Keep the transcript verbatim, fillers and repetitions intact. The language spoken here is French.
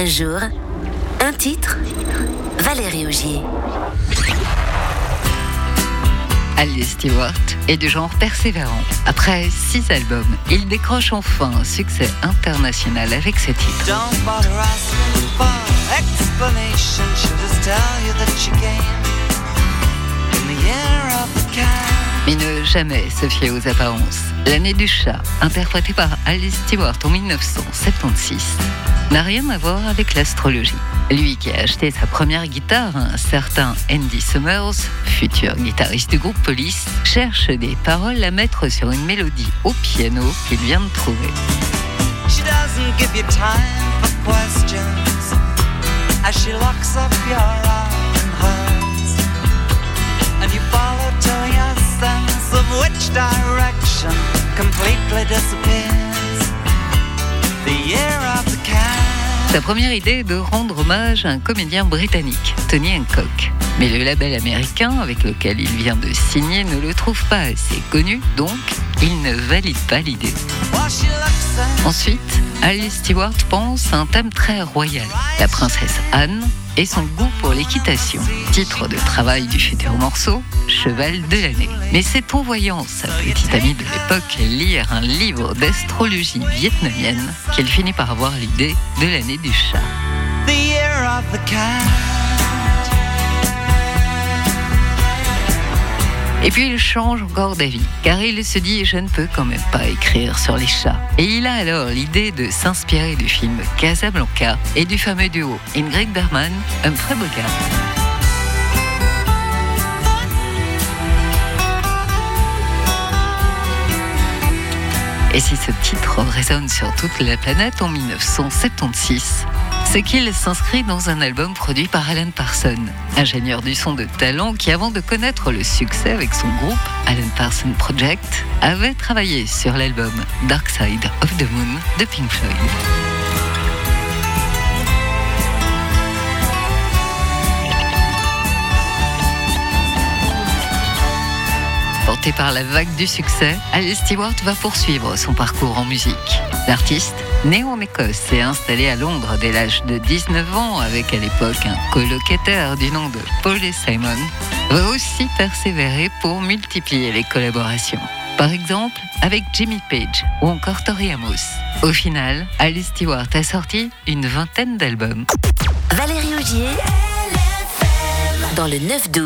Un jour, un titre, Valérie Augier. Alice Stewart est du genre persévérant. Après six albums, il décroche enfin un succès international avec ce titre. Don't bother asking for explanation. She'll just tell you that she came in the year of the cat. Mais ne jamais se fier aux apparences. L'année du chat, interprétée par Alice Stewart en dix-neuf cent soixante-seize, n'a rien à voir avec l'astrologie. Lui qui a acheté sa première guitare, un certain Andy Summers, futur guitariste du groupe Police, cherche des paroles à mettre sur une mélodie au piano qu'il vient de trouver. She doesn't give you time for questions as she locks up your arm in hers, and you follow till your sense of which direction completely disappears. The year of the cat. Sa première idée est de rendre hommage à un comédien britannique, Tony Hancock. Mais le label américain avec lequel il vient de signer ne le trouve pas assez connu, donc il ne valide pas l'idée. Ensuite, Alice Stewart pense à un thème très royal, la princesse Anne et son goût pour l'équitation. Titre de travail du futur morceau, cheval de l'année. Mais c'est en voyant sa petite amie de l'époque lire un livre d'astrologie vietnamienne qu'elle finit par avoir l'idée de l'année du chat. The year of the cat. Et puis il change encore d'avis, car il se dit « je ne peux quand même pas écrire sur les chats ». Et il a alors l'idée de s'inspirer du film Casablanca et du fameux duo Ingrid Bergman, Humphrey Bogart. Et si ce titre résonne sur toute la planète en dix-neuf cent soixante-seize, c'est qu'il s'inscrit dans un album produit par Alan Parsons, ingénieur du son de talent qui, avant de connaître le succès avec son groupe Alan Parsons Project, avait travaillé sur l'album Dark Side of the Moon de Pink Floyd. Porté par la vague du succès, Alice Stewart va poursuivre son parcours en musique. L'artiste, né en Écosse et installé à Londres dès l'âge de dix-neuf ans avec à l'époque un colocataire du nom de Paul Simon, va aussi persévérer pour multiplier les collaborations. Par exemple avec Jimmy Page ou encore Tori Amos. Au final, Alice Stewart a sorti une vingtaine d'albums. Valérie Augier, dans le neuf douze.